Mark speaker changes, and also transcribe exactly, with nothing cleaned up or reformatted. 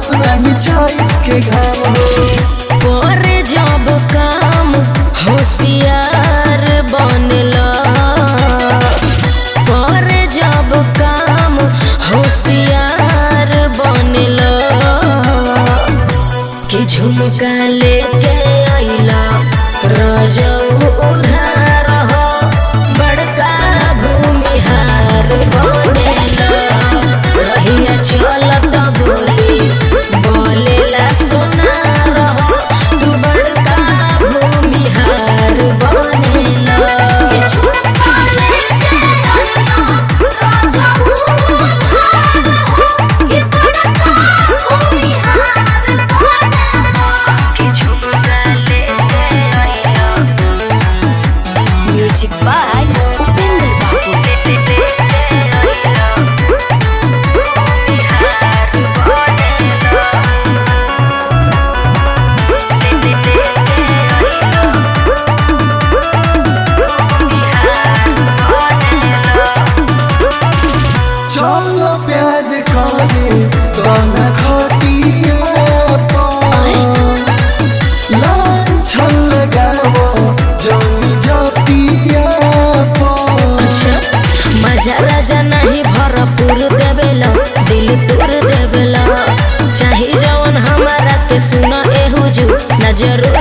Speaker 1: बरस नहीं चाय के घाम
Speaker 2: पर जब काम होशियार बनला, पर जब काम होशियार बनला, कि झुमका लेके आइला रजऊ उधार हो, बड़का भूमिहार बनेला, रहिया चलत बोली बोलेला सोनार हो, तू बड़का भूमिहार बनेला। Music by Upinder Babu.
Speaker 1: चलो प्याज खाने गाना खटिया लांछन लगावो जमी जातिया
Speaker 2: अच्छा मजा राजा नहीं भरपूर देवेला, दिल तोड़ देवेला, चाहे जवन हमारा के सुना ए हुजूर, ना जरूर